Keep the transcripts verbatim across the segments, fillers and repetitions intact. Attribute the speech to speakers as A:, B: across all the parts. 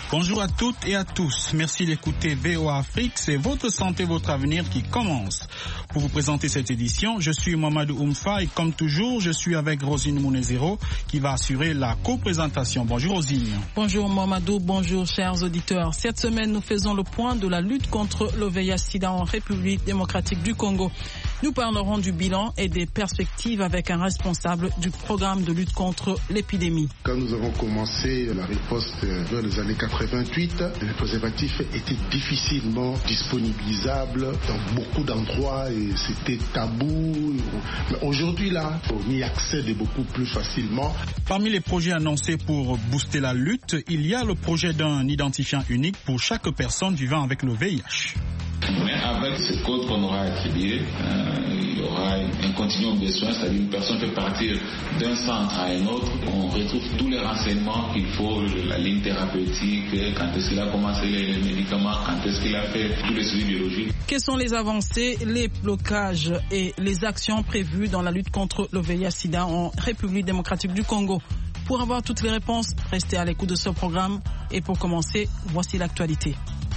A: Bonjour à toutes et à tous. Merci d'écouter V O A Afrique. C'est votre santé, votre avenir qui commence. Pour vous présenter cette édition, je suis Mamadou Oumfa et comme toujours, je suis avec Rosine Mounezero qui va assurer la co-présentation. Bonjour Rosine.
B: Bonjour Mamadou, bonjour chers auditeurs. Cette semaine, nous faisons le point de la lutte contre le V I H-Sida en République démocratique du Congo. Nous parlerons du bilan et des perspectives avec un responsable du programme de lutte contre l'épidémie.
C: Quand nous avons commencé la riposte vers les années quatre-vingt-huit, les préservatifs étaient difficilement disponibilisables dans beaucoup d'endroits et c'était tabou. Mais aujourd'hui, là, on y accède beaucoup plus facilement.
A: Parmi les projets annoncés pour booster la lutte, il y a le projet d'un identifiant unique pour chaque personne vivant avec le V I H.
D: Mais avec ce code qu'on aura attribué, euh, il y aura un continuum de soins, c'est-à-dire une personne peut partir d'un centre à un autre, on retrouve tous les renseignements qu'il faut, la ligne thérapeutique, quand est-ce qu'il a commencé les médicaments, quand est-ce qu'il a fait tous les suivis biologiques.
B: Quelles sont les avancées, les blocages et les actions prévues dans la lutte contre le V I H-Sida en République démocratique du Congo? Pour avoir toutes les réponses, restez à l'écoute de ce programme. Et pour commencer, voici l'actualité.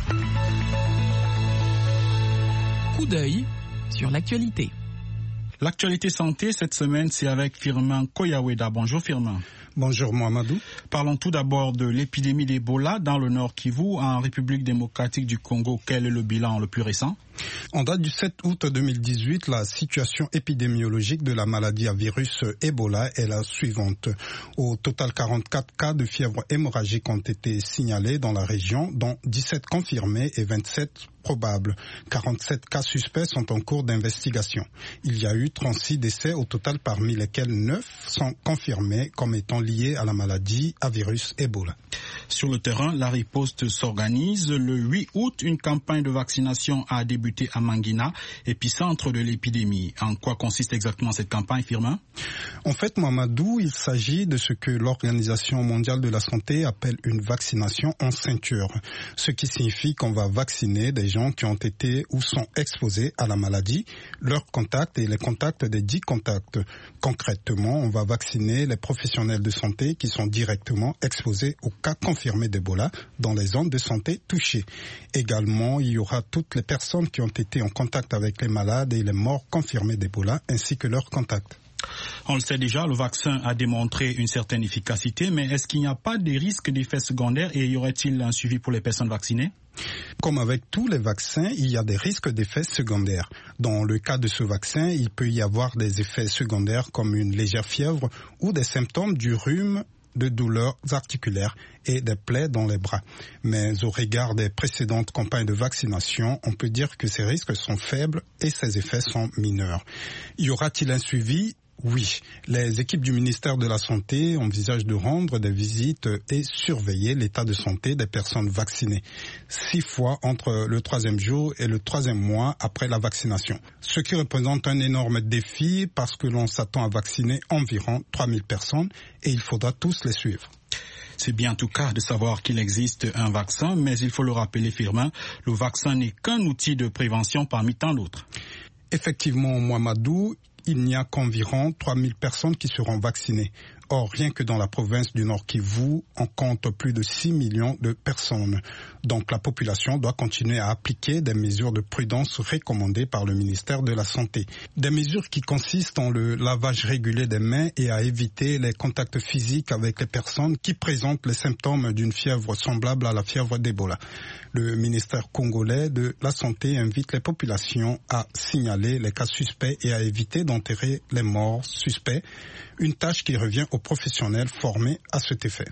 B: Coup d'œil sur l'actualité.
A: L'actualité santé cette semaine, c'est avec Firmin Koyaweda. Bonjour Firmin.
E: Bonjour Mohamedou.
A: Parlons tout d'abord de l'épidémie d'Ebola dans le Nord Kivu, en République démocratique du Congo. Quel est le bilan le plus récent?
E: En date du sept août deux mille dix-huit, la situation épidémiologique de la maladie à virus Ebola est la suivante. Au total, quarante-quatre cas de fièvre hémorragique ont été signalés dans la région, dont dix-sept confirmés et vingt-sept probables. quarante-sept cas suspects sont en cours d'investigation. Il y a eu trente-six décès au total, parmi lesquels neuf sont confirmés comme étant liés à la maladie à virus Ebola.
A: Sur le terrain, la riposte s'organise. Le huit août, une campagne de vaccination a débuté à Mangina, épicentre de l'épidémie. En quoi consiste exactement cette campagne, Firmin?
E: En fait, Mamadou, il s'agit de ce que l'Organisation mondiale de la santé appelle une vaccination en ceinture. Ce qui signifie qu'on va vacciner des gens qui ont été ou sont exposés à la maladie, leurs contacts et les contacts des dix contacts. Concrètement, on va vacciner les professionnels de santé qui sont directement exposés aux cas confirmés d'Ebola dans les zones de santé touchées. Également, il y aura toutes les personnes qui ont été en contact avec les malades et les morts confirmés d'Ebola ainsi que leurs contacts.
A: On le sait déjà, le vaccin a démontré une certaine efficacité, mais est-ce qu'il n'y a pas de risques d'effets secondaires et y aurait-il un suivi pour les personnes vaccinées?
E: Comme avec tous les vaccins, il y a des risques d'effets secondaires. Dans le cas de ce vaccin, il peut y avoir des effets secondaires comme une légère fièvre ou des symptômes du rhume, de douleurs articulaires et des plaies dans les bras. Mais au regard des précédentes campagnes de vaccination, on peut dire que ces risques sont faibles et ces effets sont mineurs. Y aura-t-il un suivi? Oui, les équipes du ministère de la Santé envisagent de rendre des visites et surveiller l'état de santé des personnes vaccinées, six fois entre le troisième jour et le troisième mois après la vaccination. Ce qui représente un énorme défi parce que l'on s'attend à vacciner environ trois mille personnes et il faudra tous les suivre.
A: C'est bien en tout cas de savoir qu'il existe un vaccin, mais il faut le rappeler, Firmin, le vaccin n'est qu'un outil de prévention parmi tant d'autres.
E: Effectivement, Mohamedou, il n'y a qu'environ trois mille personnes qui seront vaccinées. Or, rien que dans la province du Nord Kivu, on compte plus de six millions de personnes. Donc, la population doit continuer à appliquer des mesures de prudence recommandées par le ministère de la Santé. Des mesures qui consistent en le lavage régulier des mains et à éviter les contacts physiques avec les personnes qui présentent les symptômes d'une fièvre semblable à la fièvre d'Ebola. Le ministère congolais de la Santé invite les populations à signaler les cas suspects et à éviter d'enterrer les morts suspects, une tâche qui revient aux professionnels formés à cet effet.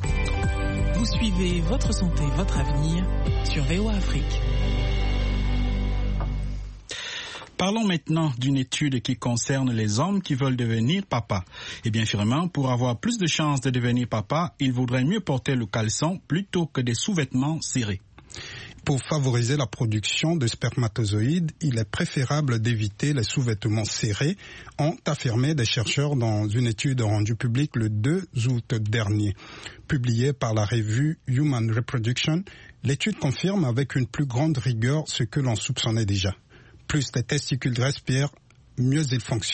B: Vous suivez votre santé, votre avenir sur V O A Afrique.
A: Parlons maintenant d'une étude qui concerne les hommes qui veulent devenir papa. Eh bien, Firmin, pour avoir plus de chances de devenir papa, il vaudrait mieux porter le caleçon plutôt que des sous-vêtements serrés.
E: Pour favoriser la production de spermatozoïdes, il est préférable d'éviter les sous-vêtements serrés, ont affirmé des chercheurs dans une étude rendue publique le deux août dernier. Publiée par la revue Human Reproduction, l'étude confirme avec une plus grande rigueur ce que l'on soupçonnait déjà. Plus les testicules respirent, mieux ils fonctionnent.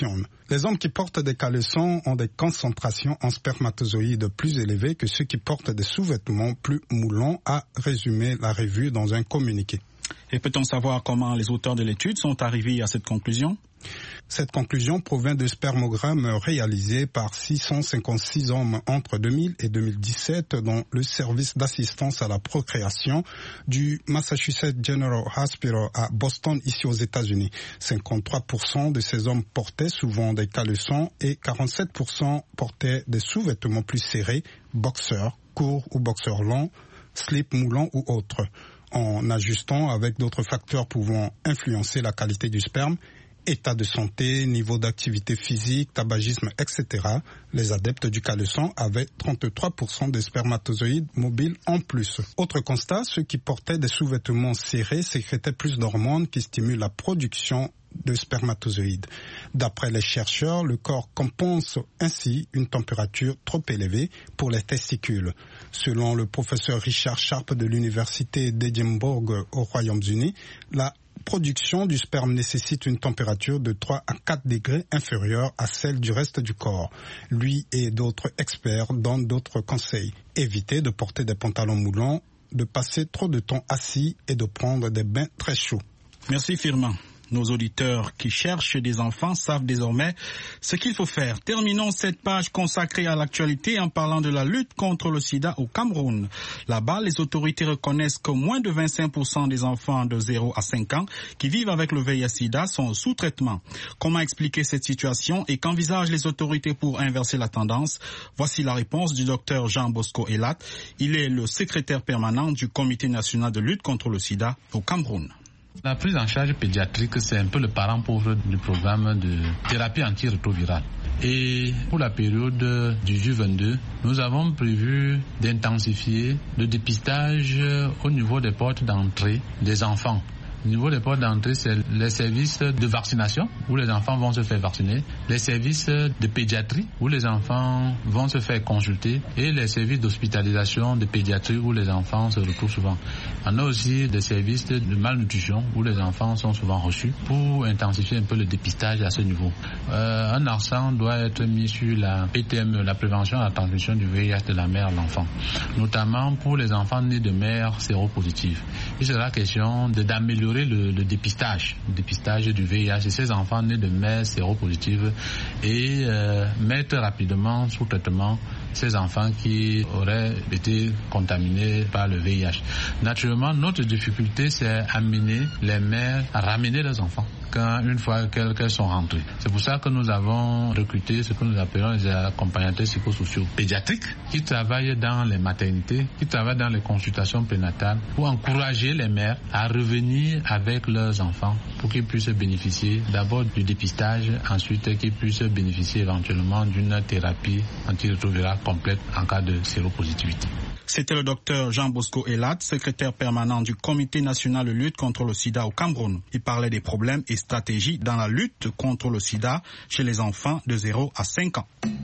E: Les hommes qui portent des caleçons ont des concentrations en spermatozoïdes plus élevées que ceux qui portent des sous-vêtements plus moulants, a résumé la revue dans un communiqué.
A: Et peut-on savoir comment les auteurs de l'étude sont arrivés à cette conclusion?
E: Cette conclusion provient de spermogrammes réalisés par six cent cinquante-six hommes entre deux mille et deux mille dix-sept dans le service d'assistance à la procréation du Massachusetts General Hospital à Boston, ici aux États-Unis. cinquante-trois pour cent de ces hommes portaient souvent des caleçons et quarante-sept pour cent portaient des sous-vêtements plus serrés, boxers, courts ou boxers longs, slips moulants ou autres. En ajustant avec d'autres facteurs pouvant influencer la qualité du sperme, état de santé, niveau d'activité physique, tabagisme, et cetera, les adeptes du caleçon avaient trente-trois pour cent de spermatozoïdes mobiles en plus. Autre constat, ceux qui portaient des sous-vêtements serrés sécrétaient plus d'hormones qui stimulent la production de spermatozoïdes. D'après les chercheurs, le corps compense ainsi une température trop élevée pour les testicules. Selon le professeur Richard Sharp de l'université d'Édimbourg au Royaume-Uni, la production du sperme nécessite une température de trois à quatre degrés inférieure à celle du reste du corps. Lui et d'autres experts donnent d'autres conseils. Évitez de porter des pantalons moulants, de passer trop de temps assis et de prendre des bains très chauds.
A: Merci Firmin. Nos auditeurs qui cherchent des enfants savent désormais ce qu'il faut faire. Terminons cette page consacrée à l'actualité en parlant de la lutte contre le sida au Cameroun. Là-bas, les autorités reconnaissent que moins de vingt-cinq pour cent des enfants de zéro à cinq ans qui vivent avec le V I H sida sont sous traitement. Comment expliquer cette situation et qu'envisagent les autorités pour inverser la tendance? Voici la réponse du docteur Jean Bosco Elat. Il est le secrétaire permanent du Comité national de lutte contre le sida au Cameroun.
F: La prise en charge pédiatrique, c'est un peu le parent pauvre du programme de thérapie antirétrovirale. Et pour la période du dix-huit vingt-deux, nous avons prévu d'intensifier le dépistage au niveau des portes d'entrée des enfants. Au niveau des portes d'entrée, c'est les services de vaccination où les enfants vont se faire vacciner, les services de pédiatrie où les enfants vont se faire consulter et les services d'hospitalisation de pédiatrie où les enfants se retrouvent souvent. On a aussi des services de malnutrition où les enfants sont souvent reçus pour intensifier un peu le dépistage à ce niveau. Euh, un accent doit être mis sur la P T M E, la prévention et la transmission du V I H de la mère à l'enfant, notamment pour les enfants nés de mères séropositives. Il sera question de, d'améliorer Le, le dépistage, le dépistage du V I H de ces enfants nés de mères séropositives et euh, mettre rapidement sous traitement ces enfants qui auraient été contaminés par le V I H. Naturellement, notre difficulté, c'est amener les mères à ramener leurs enfants quand une fois qu'elles, qu'elles sont rentrées. C'est pour ça que nous avons recruté ce que nous appelons les accompagnateurs psychosociaux pédiatriques qui travaillent dans les maternités, qui travaillent dans les consultations prénatales pour encourager les mères à revenir avec leurs enfants pour qu'ils puissent bénéficier d'abord du dépistage, ensuite qu'ils puissent bénéficier éventuellement d'une thérapie antirétrovirale complète en cas de séropositivité.
A: C'était le docteur Jean Bosco Elat, secrétaire permanent du Comité national de lutte contre le sida au Cameroun. Il parlait des problèmes et stratégies dans la lutte contre le sida chez les enfants de zéro à cinq ans.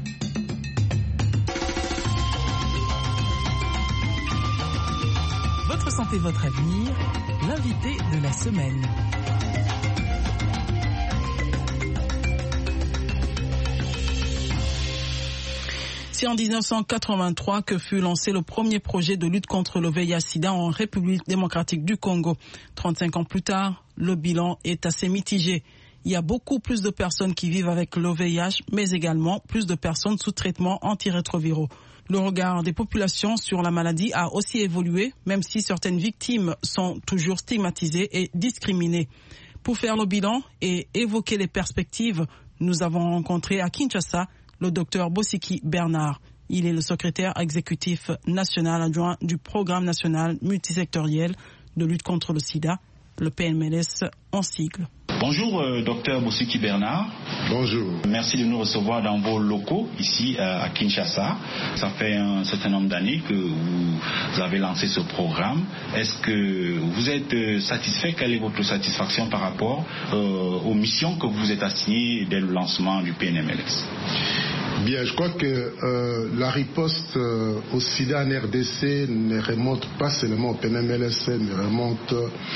B: Votre santé, votre avenir, l'invité de la semaine. C'est en dix-neuf cent quatre-vingt-trois que fut lancé le premier projet de lutte contre le V I H sida en République démocratique du Congo. trente-cinq ans plus tard, le bilan est assez mitigé. Il y a beaucoup plus de personnes qui vivent avec le V I H, mais également plus de personnes sous traitement antirétroviraux. Le regard des populations sur la maladie a aussi évolué, même si certaines victimes sont toujours stigmatisées et discriminées. Pour faire le bilan et évoquer les perspectives, nous avons rencontré à Kinshasa le docteur Bosiki Bernard. Il est le secrétaire exécutif national adjoint du programme national multisectoriel de lutte contre le sida, le P N M L S en sigle.
G: Bonjour, euh, docteur Bosiki Bernard.
C: Bonjour.
G: Merci de nous recevoir dans vos locaux ici euh, à Kinshasa. Ça fait un certain nombre d'années que vous avez lancé ce programme. Est-ce que vous êtes euh, satisfait? Quelle est votre satisfaction par rapport euh, aux missions que vous êtes assignées dès le lancement du P N M L S?
C: Bien, je crois que euh, la riposte euh, au sida en R D C ne remonte pas seulement au P N M L S, mais remonte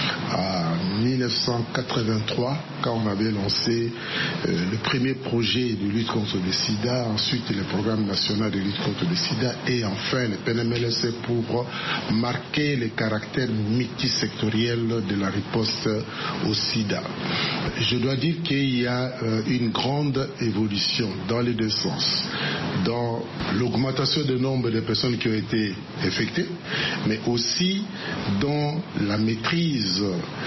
C: à dix-neuf cent quatre-vingt-trois, quand on avait lancé euh, le premier projet de lutte contre le sida, ensuite le programme national de lutte contre le sida, et enfin le P N M L S pour marquer le caractère multisectoriel de la riposte au sida. Je dois dire qu'il y a euh, une grande évolution dans les deux sens. Dans l'augmentation du nombre de personnes qui ont été infectées, mais aussi dans la maîtrise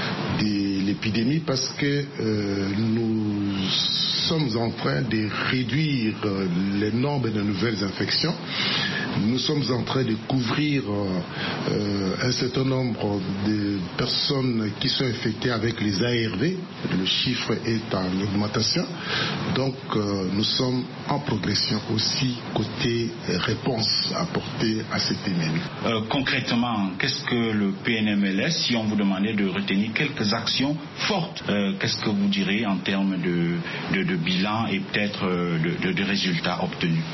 C: de l'épidémie, parce que euh, nous sommes en train de réduire le nombre de nouvelles infections. Nous sommes en train de couvrir euh, un certain nombre de personnes qui sont infectées avec les A R V. Le chiffre est en augmentation. Donc euh, nous sommes en progression aussi côté réponse apportée à cette épidémie.
G: Euh, concrètement, qu'est-ce que le P N M L S, si on vous demandait de retenir quelques actions fortes, euh, qu'est-ce que vous direz en termes de, de, de bilan et peut-être euh, de, de, de résultats obtenus?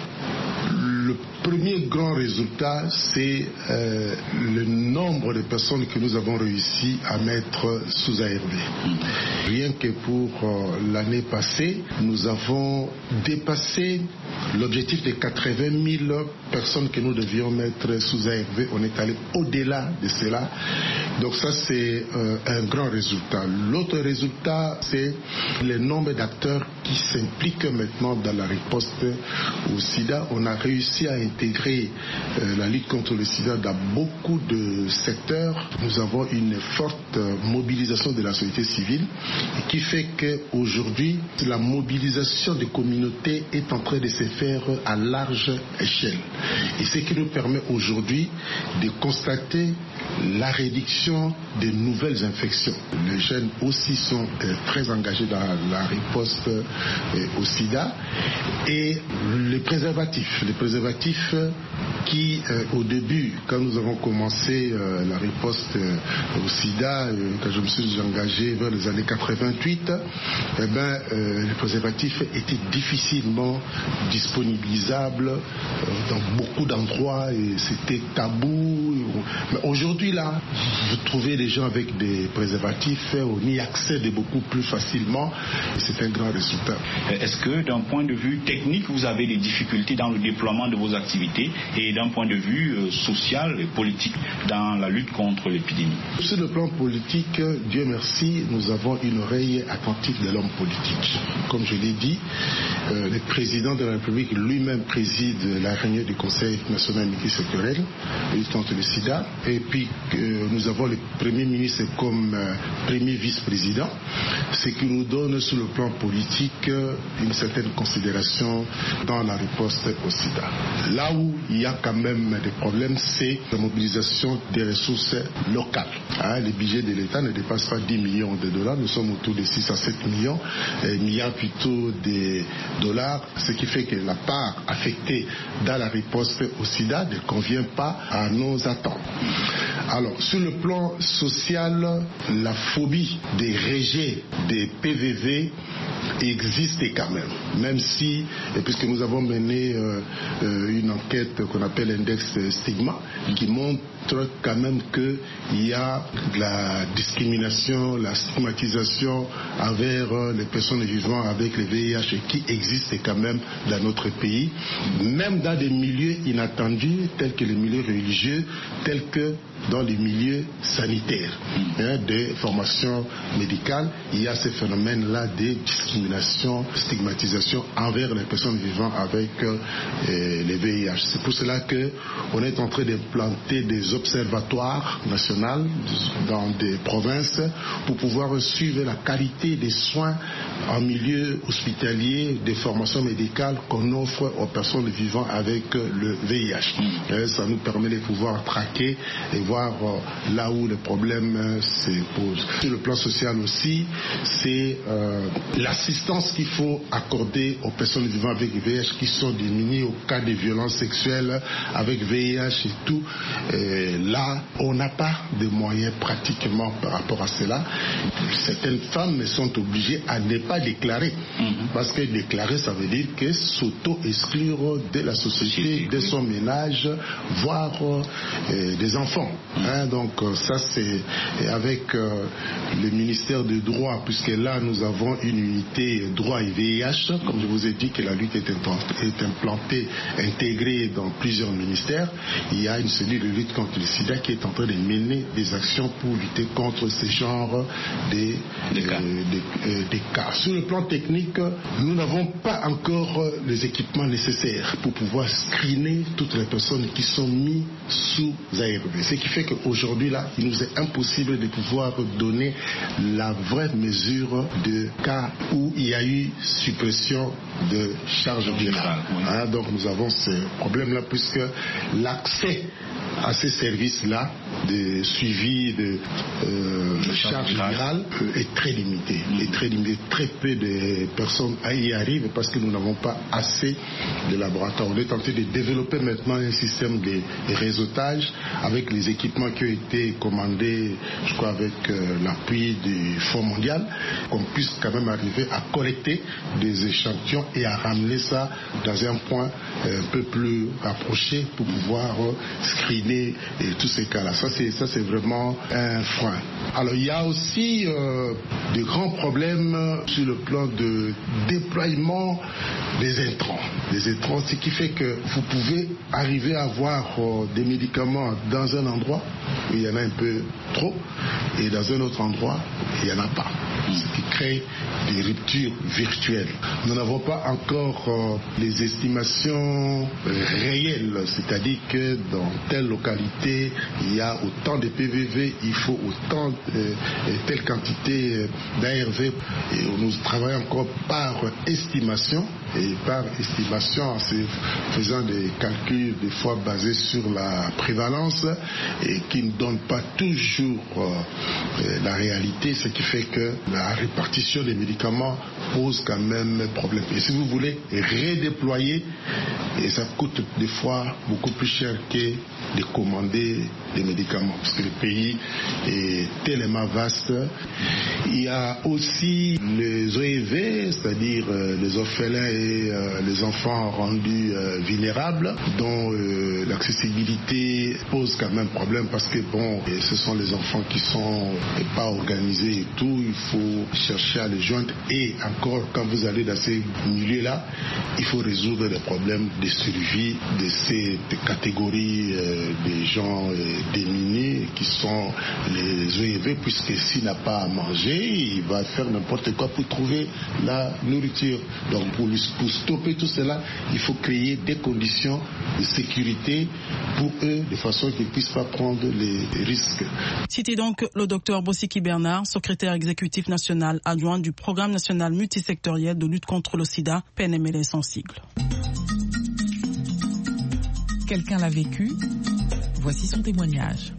C: Le premier grand résultat, c'est euh, le nombre de personnes que nous avons réussi à mettre sous A R V. Rien que pour euh, l'année passée, nous avons dépassé l'objectif de quatre-vingt mille personnes que nous devions mettre sous A R V. On est allé au-delà de cela. Donc ça, c'est euh, un grand résultat. L'autre résultat, c'est le nombre d'acteurs qui s'impliquent maintenant dans la riposte au sida. On a réussi à intégrer euh, la lutte contre le sida dans beaucoup de secteurs. Nous avons une forte euh, mobilisation de la société civile qui fait qu'aujourd'hui, la mobilisation des communautés est en train de se faire à large échelle. Et ce qui nous permet aujourd'hui de constater la réduction des nouvelles infections. Les jeunes aussi sont euh, très engagés dans la riposte euh, au sida. Et les préservatifs, les préservatifs qui, euh, au début, quand nous avons commencé euh, la riposte euh, au sida, euh, quand je me suis engagé vers les années quatre-vingt-huit, eh ben, euh, les préservatifs étaient difficilement disponibilisables euh, dans beaucoup d'endroits et c'était tabou. Mais aujourd'hui, là, vous trouvez des gens avec des préservatifs, on y accède beaucoup plus facilement et c'est un grand résultat.
G: Est-ce que d'un point de vue technique, vous avez des difficultés dans le déploiement de vos activités et d'un point de vue euh, social et politique dans la lutte contre l'épidémie?
C: Sur le plan politique, Dieu merci, nous avons une oreille attentive de l'homme politique. Comme je l'ai dit, euh, le président de la République lui-même préside la réunion du Conseil national multisectoriel de lutte contre le sida. Et puis euh, nous avons le Premier ministre comme euh, premier vice-président, ce qui nous donne sur le plan politique une certaine considération dans la riposte au sida. Là où il y a quand même des problèmes, c'est la mobilisation des ressources locales. Hein, le budget de l'État ne dépasse pas dix millions de dollars, nous sommes autour de six à sept millions, euh, milliards plutôt de dollars, ce qui fait que la part affectée dans la riposte au sida ne convient pas à nos attentes. Alors, sur le plan social, la phobie des rejets des P V V existe quand même, même si, et puisque nous avons mené euh, euh, une enquête qu'on appelle l'index stigma, qui montre quand même qu'il y a de la discrimination, la stigmatisation envers euh, les personnes vivant avec le V I H qui existe quand même dans notre pays, même dans des milieux inattendus tels que les milieux religieux, tels que dans les milieux sanitaires, hein, des formations médicales, il y a ce phénomène-là de discrimination, stigmatisation envers les personnes vivant avec euh, les V I H. C'est pour cela qu'on est en train d'implanter des observatoires nationaux dans des provinces pour pouvoir suivre la qualité des soins en milieu hospitalier, des formations médicales qu'on offre aux personnes vivant avec le V I H. Et ça nous permet de pouvoir traquer et voir euh, là où les problèmes euh, se posent. Sur le plan social aussi, c'est euh, l'assistance qu'il faut accorder aux personnes vivant avec V I H qui sont démunies au cas de violences sexuelles avec V I H et tout. Et là, on n'a pas de moyens pratiquement par rapport à cela. Certaines femmes sont obligées à ne pas déclarer. Mm-hmm. Parce que déclarer, ça veut dire que s'auto-exclure de la société, de son ménage, voire euh, des enfants. Hein, donc ça, c'est avec euh, le ministère du droit, puisque là, nous avons une unité droit et V I H. Comme je vous ai dit que la lutte est implantée, intégrée dans plusieurs ministères. Il y a une cellule de lutte contre le sida qui est en train de mener des actions pour lutter contre ce genre de, de, cas. Euh, de, euh, de cas. Sur le plan technique, nous n'avons pas encore les équipements nécessaires pour pouvoir screener toutes les personnes qui sont mises sous A R V. Ce qui fait qu'aujourd'hui, là, il nous est impossible de pouvoir donner la vraie mesure de cas où il y a eu suppression de charge virale. Hein, donc nous avons ce problème-là puisque l'accès à ces services-là de suivi de, euh, de charge virale euh, est très limité. Mmh. Est très limité. Très peu de personnes y arrivent parce que nous n'avons pas assez de laboratoires. On est tenté de développer maintenant un système de, de réseautage avec les équipements qui ont été commandés, je crois, avec euh, l'appui du Fonds mondial, qu'on puisse quand même arriver à collecter des échantillons et à ramener ça dans un point euh, un peu plus rapproché pour pouvoir euh, screener et tous ces cas-là. Ça c'est, ça, c'est vraiment un frein. Alors, il y a aussi euh, de grands problèmes sur le plan de déploiement des intrants. Des intrants, ce qui fait que vous pouvez arriver à avoir euh, des médicaments dans un endroit où il y en a un peu trop et dans un autre endroit, il n'y en a pas. Ce qui crée des ruptures virtuelles. Nous n'avons pas encore euh, les estimations euh, réelles, c'est-à-dire que dans telle localité, il y a autant de P V V, il faut autant, euh, telle quantité euh, d'A R V. Et nous travaillons encore par estimation, et par estimation en se faisant des calculs des fois basés sur la prévalence et qui ne donnent pas toujours euh, la réalité, ce qui fait que la répartition des médicaments pose quand même problème. Et si vous voulez redéployer, et ça coûte des fois beaucoup plus cher que de commander des médicaments, parce que le pays est tellement vaste. Il y a aussi les O E V, c'est-à-dire euh, les orphelins et euh, les enfants rendus euh, vulnérables, dont euh, l'accessibilité pose quand même problème, parce que bon, ce sont les enfants qui sont pas organisés et tout, il faut chercher à les joindre, et encore quand vous allez dans ces milieux-là, il faut résoudre les problèmes de survie de cette catégorie euh, des gens euh, démunis qui sont les O E V, puisque s'il n'a pas à manger, il va faire n'importe quoi pour trouver la nourriture. Donc pour, pour stopper tout cela, il faut créer des conditions de sécurité pour eux, de façon qu'ils ne puissent pas prendre les risques.
B: C'était donc le docteur Bossiki Bernard, secrétaire exécutif national adjoint du programme national multisectoriel de lutte contre le sida, P N M L S en sigle.
H: Quelqu'un l'a vécu, voici son témoignage.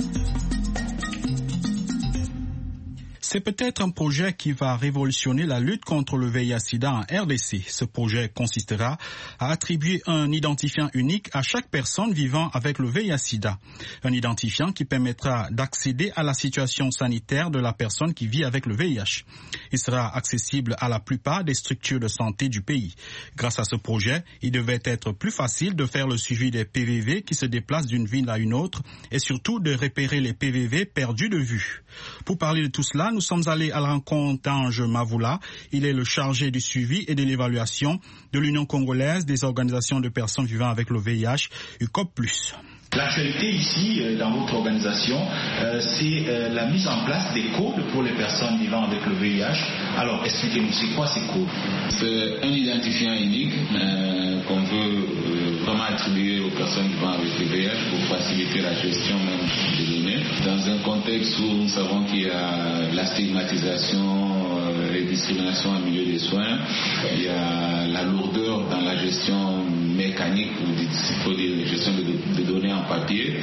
A: C'est peut-être un projet qui va révolutionner la lutte contre le V I H-Sida en R D C. Ce projet consistera à attribuer un identifiant unique à chaque personne vivant avec le V I H-Sida. Un identifiant qui permettra d'accéder à la situation sanitaire de la personne qui vit avec le V I H. Il sera accessible à la plupart des structures de santé du pays. Grâce à ce projet, il devait être plus facile de faire le suivi des P V V qui se déplacent d'une ville à une autre et surtout de repérer les P V V perdus de vue. Pour parler de tout cela, nous sommes allés à la rencontre d'Ange Mavoula. Il est le chargé du suivi et de l'évaluation de l'Union congolaise des organisations de personnes vivant avec le V I H, U C O P plus.
G: L'actualité ici, dans votre organisation, euh, c'est euh, la mise en place des codes pour les personnes vivant avec le V I H. Alors, expliquez-nous, c'est quoi ces codes?
D: C'est un identifiant unique euh, qu'on veut euh, vraiment attribuer aux personnes vivant avec le V I H pour faciliter la gestion même des données. Dans un contexte où nous savons qu'il y a la stigmatisation euh, et discriminations en milieu des soins, il y a la lourdeur dans la gestion mécanique, ou il faut dire la gestion de, de données en papier,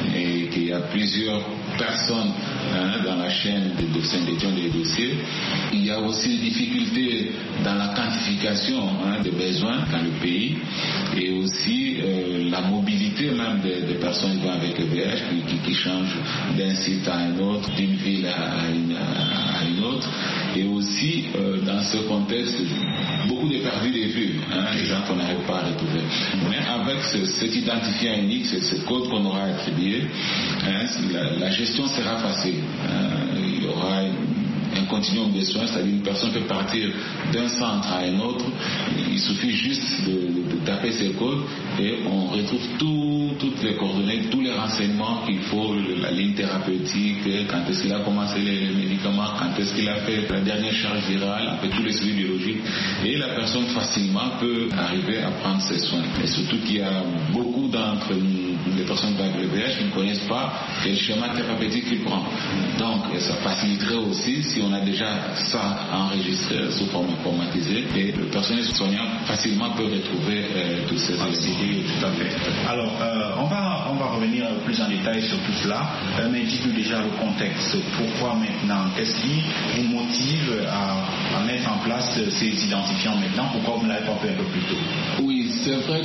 D: et qu'il y a plusieurs personnes hein, dans la chaîne de, de syndication des dossiers. Il y a aussi des difficultés dans la quantification hein, des besoins dans le pays, et aussi euh, la mobilité même des, des personnes qui vont avec le V I H, qui, qui, qui changent d'un site à un autre, d'une ville à une, à une autre, et aussi euh, dans ce contexte beaucoup de perdus de vue, hein, les gens qu'on n'arrive pas à retrouver. Mais avec ce, cet identifiant unique, ce, ce code qu'on aura attribué, hein, la, la gestion sera facile. Hein, il y aura un continuum de soins, c'est-à-dire une personne peut partir d'un centre à un autre, il suffit juste de, de taper ces codes et on retrouve tout, toutes les coordonnées, tous les renseignements qu'il faut, la ligne thérapeutique, quand est-ce qu'il a commencé les médicaments, quand est-ce qu'il a fait la dernière charge virale, après tous les suivis biologiques, et la personne facilement peut arriver à prendre ses soins. Et surtout qu'il y a beaucoup d'entre les personnes avec le V I H qui ne connaissent pas quel schéma thérapeutique qu'ils prennent. Donc ça faciliterait aussi si on a déjà ça enregistré sous forme informatisée, et le personnel soignant facilement peut retrouver euh, tous ces éléments.
G: Tout à fait. Alors, euh, on, va, on va revenir plus en détail sur tout cela, euh, mais dites-nous déjà le contexte. Pourquoi maintenant? Qu'est-ce qui vous motive à, à mettre en place ces identifiants maintenant? Pourquoi vous ne l'avez pas fait un peu plus tôt?
D: Oui, c'est vrai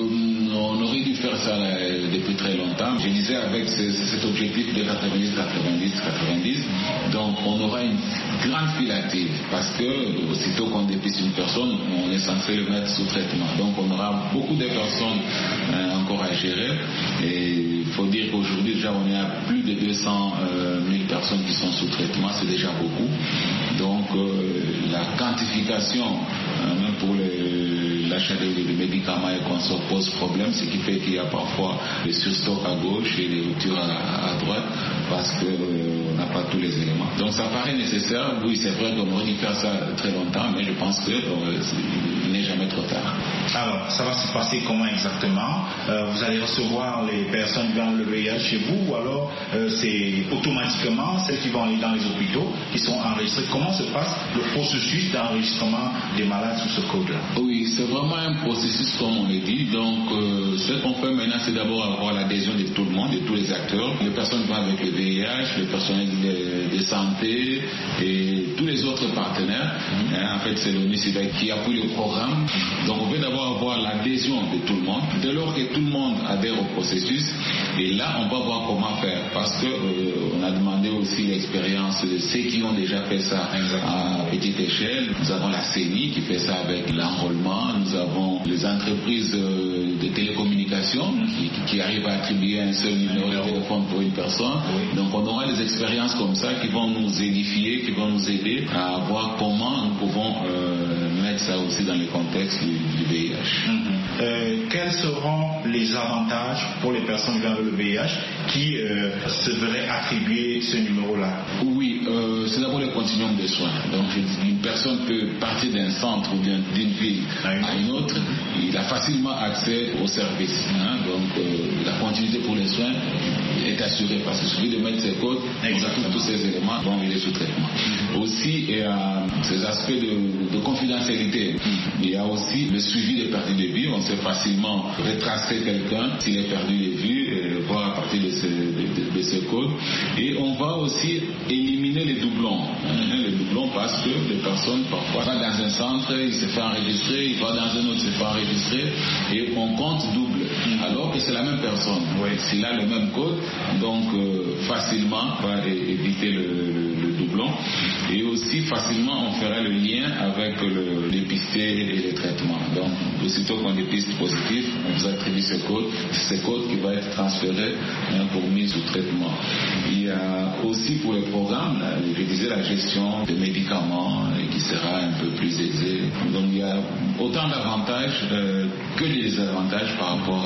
D: qu'on aurait dû faire ça là, depuis très longtemps. Je disais avec ce, cet objectif de quatre-vingt-dix, quatre-vingt-dix, quatre-vingt-dix, donc on aura une grande file active, parce que aussitôt qu'on dépiste une personne, on est censé le mettre sous traitement. Donc on aura beaucoup de personnes euh, encore à gérer, et il faut dire qu'aujourd'hui déjà on est à plus de deux cent mille personnes qui sont sous traitement, c'est déjà beaucoup. Donc euh, la quantification, euh, même pour les, l'achat de, de médicaments et consorts pose problème, ce qui fait qu'il y a parfois des surstocks à gauche et des ruptures à, à droite, parce qu'on euh, n'a pas tous les éléments. Donc ça paraît nécessaire. Oui, c'est vrai qu'on aurait dû faire ça très longtemps, mais je pense qu'il euh, n'est jamais trop tard.
G: Alors, ça va se passer comment exactement? euh, Vous allez recevoir les personnes qui ont le V I H chez vous, ou alors euh, c'est automatiquement celles qui vont aller dans les hôpitaux qui sont enregistrées? Comment se passe le processus d'enregistrement des malades sous ce code-là?
D: Oui, c'est vraiment un processus comme on l'a dit. Donc, euh, ce qu'on fait maintenant, c'est d'abord avoir l'adhésion de tout le monde, de tous les acteurs. Les personnes qui vont avec le V I H, le personnel de, de santé et tous les autres partenaires. Mm-hmm. Hein, en fait, c'est l'ONU-SIDA qui appuie le programme. Donc, on veut d'abord avoir l'adhésion de tout le monde. Dès lors que tout le monde adhère au processus, et là, on va voir comment faire. Parce que euh, on a demandé aussi l'expérience de ceux qui ont déjà fait ça à petite échelle. Nous avons la C E N I qui fait ça avec l'enrôlement. Nous avons les entreprises de télécommunications qui, qui arrivent à attribuer un seul numéro de téléphone pour une personne. Donc on aura des expériences comme ça qui vont nous édifier, qui vont nous aider à voir comment nous pouvons euh, mettre ça aussi dans le contexte du, du V I H.
G: Mm-hmm. euh, quels seront les avantages pour les personnes qui ont le V I H qui euh, se verraient attribuer ce numéro-là?
D: Oui, euh, c'est d'abord le continuum de soins. Donc une personne peut partir d'un centre ou d'une, d'une ville à une autre, il a facilement accès aux services. Hein? Donc euh, la continuité pour les soins est assurée, parce qu'il suffit de mettre ses codes, on a tous ces éléments, bon, il est sous traitement. Mm-hmm. Aussi, il y a ces aspects de, de confidentialité. Mm-hmm. Il y a aussi le suivi des pertes de vue. On sait facilement retracer quelqu'un s'il est perdu de vue, et voir à partir de ce, de, de, de ce code. Et on va aussi éliminer les doublons. Hein, les doublons, parce que les personnes parfois vont dans un centre, il se fait enregistrer, il va dans un autre, il se fait enregistrer, et on compte double, alors que c'est la même personne. Oui. S'il a le même code, donc euh, facilement on va éviter le, le, le doublon, et aussi facilement on fera le lien avec le dépisté et les traitements. Donc aussitôt qu'on dépiste positif, on vous attribue ce code, c'est ce code qui va être transféré hein, pour mise sous traitement. Il y a aussi pour le programme, là, je disais, la gestion des médicaments euh, qui sera un peu plus aisée. Donc il y a autant d'avantages euh, que des désavantages par rapport à,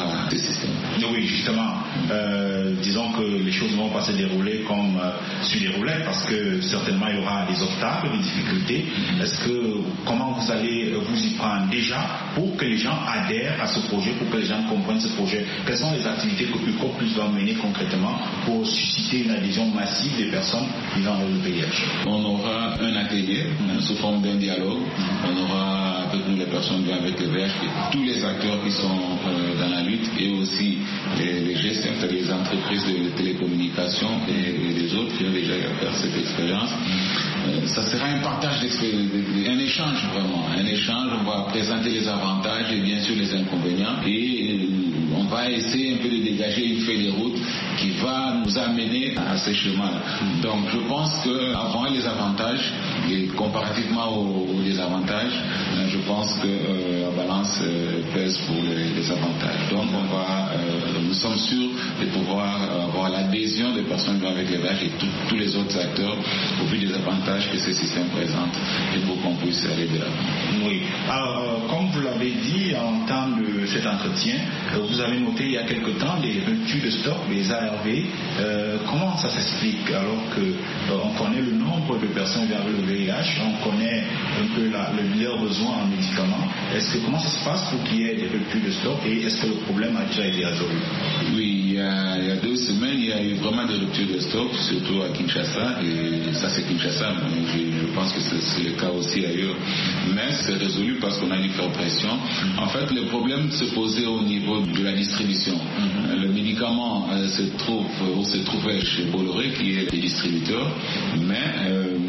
D: à ce système.
G: Oui, justement, euh, disons que les choses ne vont pas se dérouler comme euh, sur les roulettes parce que certainement il y aura des obstacles, des difficultés. Est-ce que, comment vous allez vous y prendre déjà pour que les gens adhèrent à ce projet, pour que les gens comprennent ce projet? Quelles sont les activités que U C O Plus va mener concrètement pour susciter une adhésion massive des personnes vivant avec le V I H?
D: On aura un atelier sous forme d'un dialogue. On aura avec nous les personnes vivant avec le V I H et tous les acteurs qui sont euh, dans la lutte et aussi les, les gestions, c'est-à-dire les entreprises de télécommunications et, et les autres qui ont déjà fait cette expérience. Euh, ça sera un partage d'expérience, un échange vraiment, un échange. On va présenter les avantages et bien sûr les inconvénients et euh, on va essayer un peu de dégager une feuille de route qui va nous amener à ce chemin. Donc je pense qu'avant les avantages et comparativement aux, aux désavantages, euh, je pense que euh, la balance euh, pèse pour les, les avantages. Donc on va, euh, nous sommes sûrs de pouvoir avoir l'adhésion des personnes avec les V I H et tout, tous les autres acteurs au vu des avantages que ce système présente et pour qu'on puisse aller de l'avant.
G: Oui. Alors, euh, comme vous l'avez dit en temps de cet entretien, euh, vous avez noté il y a quelque temps des ruptures de stock, les A R V. Euh, comment ça s'explique alors que euh, on connaît le nombre de personnes avec le V I H, on connaît un peu la, le, leurs besoins en médicaments. Est-ce que comment ça se passe pour qu'il y ait des ruptures de stock et est-ce que le problème a déjà été résolu?
D: Oui, il y, a, il y a deux semaines, il y a eu vraiment des ruptures de stock, surtout à Kinshasa, et ça c'est Kinshasa, mais je, je pense que c'est, c'est le cas aussi ailleurs. Mais c'est résolu parce qu'on a dû faire pression. En fait, le problème se posait au niveau de la distribution. Mm-hmm. Le médicament euh, se trouve, ou se trouvait chez Bolloré, qui est le distributeur, mais euh,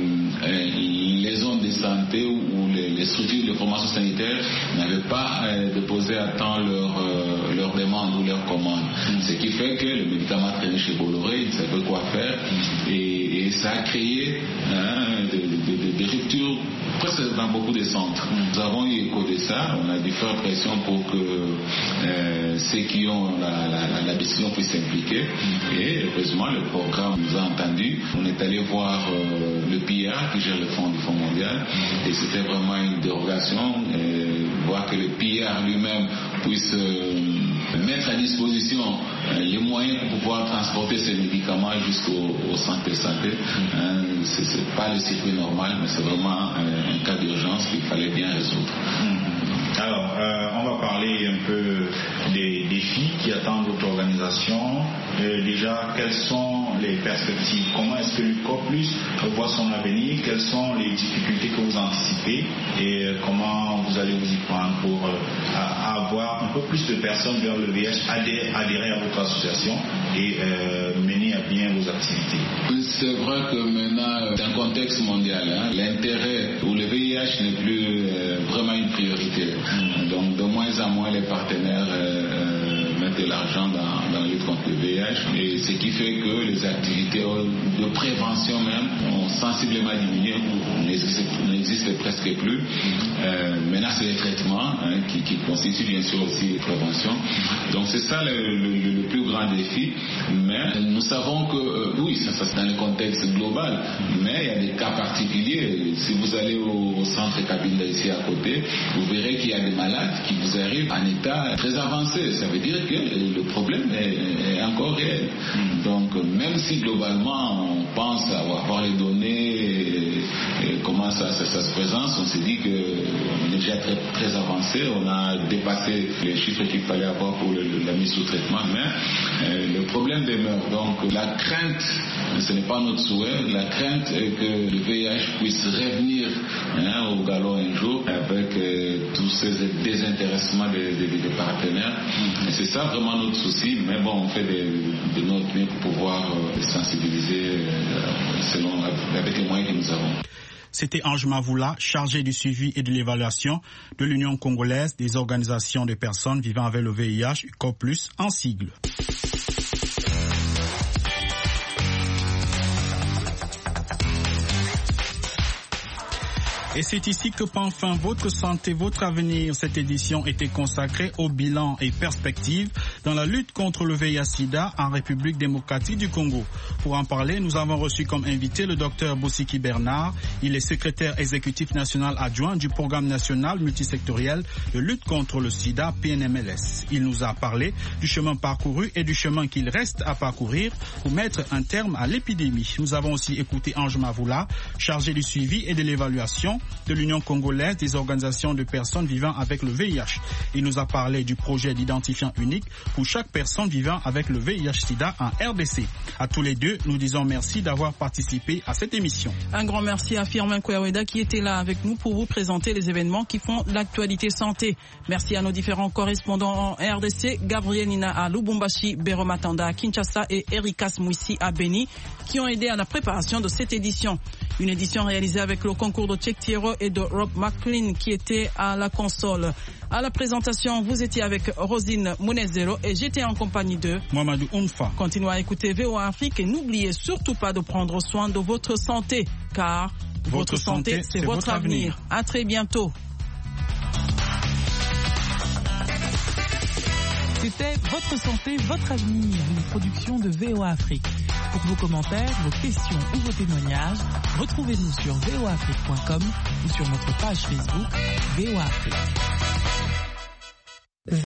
D: les zones de santé ou les, les structures de formation sanitaire n'avaient pas euh, déposé à temps leur, euh, leur demande ou leur commande. Mm-hmm. Ce qui fait que le médicament traînait chez Bolloré, ils ne savaient quoi faire et, et ça a créé hein, des de, de, de ruptures presque dans beaucoup de centres. Mm-hmm. Nous avons eu écho de ça, on a dû faire pression pour que euh, ceux qui ont la, la, la décision puissent s'impliquer mm-hmm. et heureusement le programme nous a entendus. On est allé voir euh, le P I A qui gère le fonds du Fonds mondial mm-hmm. et c'était vraiment une dérogation, euh, voir que le P I A lui-même puisse euh, mettre à disposition euh, les moyens pour pouvoir transporter ces médicaments jusqu'au au centre de santé. Mm-hmm. hein, c'est, c'est pas le circuit normal, mais c'est vraiment euh, un cas d'urgence qu'il fallait bien résoudre.
G: Mm-hmm. Alors, euh, on va parler un peu des défis qui attendent votre organisation. Euh, déjà, quelles sont les perspectives? Comment est-ce que l'U C O Plus voit son avenir? Quelles sont les difficultés que vous anticipez? Et euh, comment vous allez vous y prendre pour euh, avoir un peu plus de personnes vers le V I H adhérer, adhérer à votre association et euh, mener à bien vos activités?
D: C'est vrai que maintenant, dans un contexte mondial, hein, l'intérêt ou le V I H n'est plus euh, vraiment une priorité. Mmh. Donc, de moins en moins, les partenaires euh, mettent de l'argent dans, dans la lutte contre le V I H. Et ce qui fait que les activités de prévention même ont sensiblement diminué ou n'existent, n'existent presque plus. Euh, maintenant, c'est les traitements hein, qui, qui constituent bien sûr aussi les préventions. Donc, c'est ça le, le, le plus grand défi. Mais nous savons que, euh, oui, ça, ça c'est dans le contexte global, mais il y a des cas particuliers. Si vous allez au, au centre Kabinda ici à côté, vous verrez qu'il y a des malades qui vous arrivent en état très avancé. Ça veut dire que le problème est, est encore réel. Mm. Donc, même si globalement on pense avoir, avoir les données et, et comment ça, ça, ça se présente, on s'est dit qu'on est déjà très, très avancé. On a dépassé les chiffres qu'il fallait avoir pour le, la mise sous traitement, mais euh, le problème demeure. Donc, la crainte, ce n'est pas notre souhait, la crainte est que le V I H puisse revenir hein, au galop un jour avec euh, tous ces désintéressements des, des, des partenaires. Mm-hmm. Et c'est ça vraiment notre souci, mais bon, on fait de, de notre mieux pour pouvoir euh, sensibiliser euh, selon, avec les moyens que nous avons.
A: C'était Ange Mavoula, chargé du suivi et de l'évaluation de l'Union congolaise des organisations de personnes vivant avec le V I H, U C O Plus, en sigle. Et c'est ici que prend fin votre santé, votre avenir. Cette édition était consacrée au bilan et perspectives dans dans la lutte contre le V I H-Sida en République démocratique du Congo. Pour en parler, nous avons reçu comme invité le docteur Boussiki Bernard. Il est secrétaire exécutif national adjoint du programme national multisectoriel de lutte contre le sida P N M L S. Il nous a parlé du chemin parcouru et du chemin qu'il reste à parcourir pour mettre un terme à l'épidémie. Nous avons aussi écouté Ange Mavoula, chargé du suivi et de l'évaluation de l'Union congolaise des organisations de personnes vivant avec le V I H. Il nous a parlé du projet d'identifiant unique pour chaque personne vivant avec le V I H-Sida en R D C. À tous les deux, nous disons merci d'avoir participé à cette émission.
B: Un grand merci à Firmin Kouyaoueda qui était là avec nous pour vous présenter les événements qui font l'actualité santé. Merci à nos différents correspondants en R D C, Gabriel Nina à Lubumbashi, Bero Matanda à Kinshasa et Erikas Mouissi à Beni, qui ont aidé à la préparation de cette édition. Une édition réalisée avec le concours de Tchèque Thierry et de Rob McLean qui était à la console. À la présentation, vous étiez avec Rosine Mounezero et j'étais en compagnie de
A: Mamadou Oumfa.
B: Continuez à écouter V O A Afrique et n'oubliez surtout pas de prendre soin de votre santé, car votre, votre santé, santé c'est votre, votre avenir. avenir. À très bientôt.
H: C'était Votre santé, votre avenir, une production de V O A Afrique. Pour vos commentaires, vos questions ou vos témoignages, retrouvez-nous sur v o afrique point com ou sur notre page Facebook V O A Afrique.